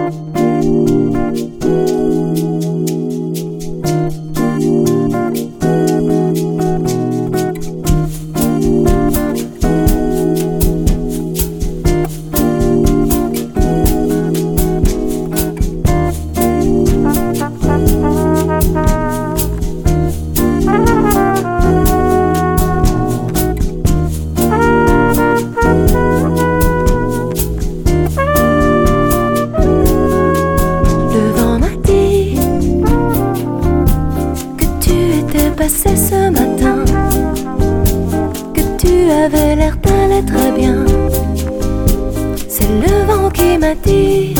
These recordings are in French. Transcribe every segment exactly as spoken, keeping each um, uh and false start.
Passé ce matin, que tu avais l'air d'aller très bien. C'est le vent qui m'a dit,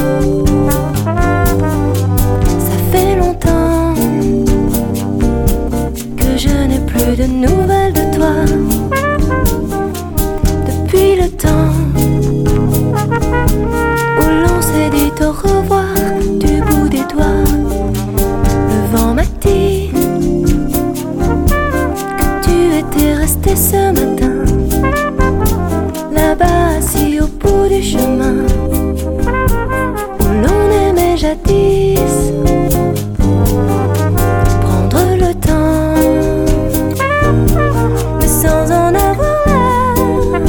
ça fait longtemps que je n'ai plus de nouvelles de toi. Depuis le temps où l'on s'est dit au revoir du bout des doigts, le vent m'a dit, t'es resté ce matin, là-bas assis au bout du chemin, où l'on aimait jadis prendre le temps, mais sans en avoir l'air.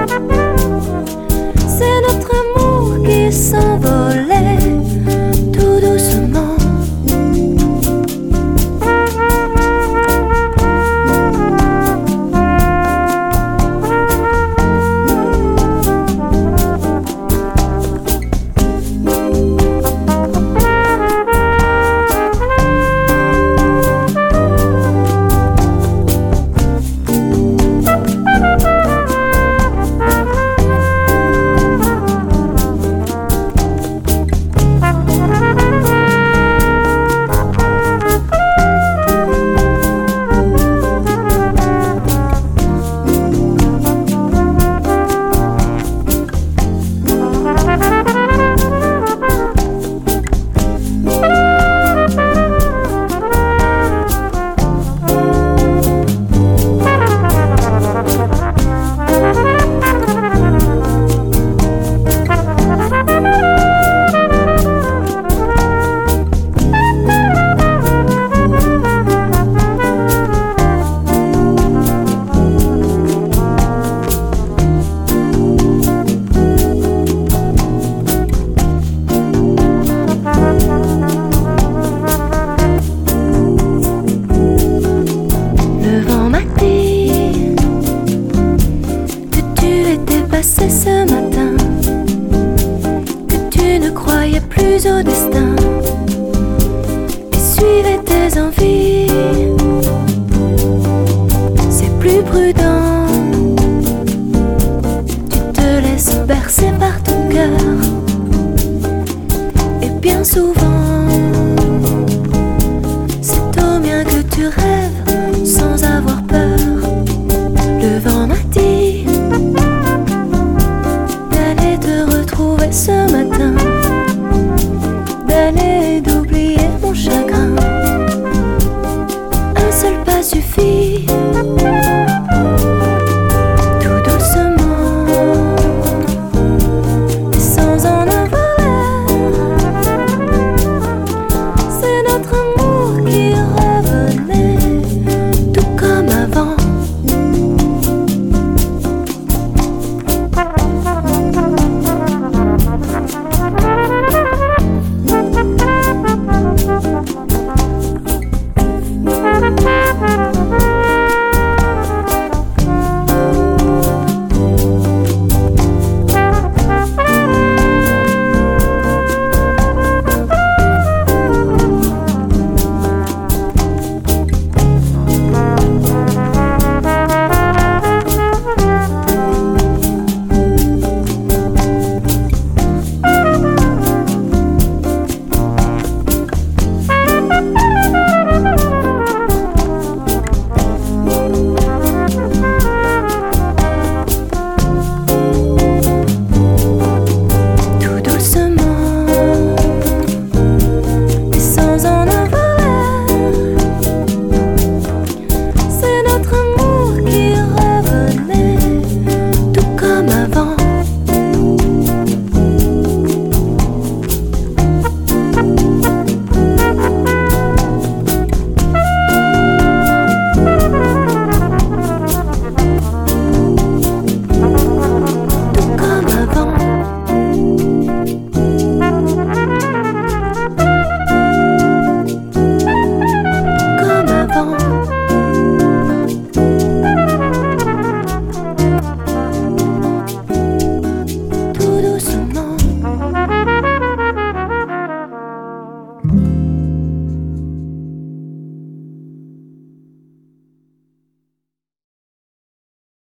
C'est notre amour qui s'envolait tout doucement. Passé ce matin, que tu ne croyais plus au destin et suivais tes envies. C'est plus prudent, tu te laisses bercer par ton cœur, et bien souvent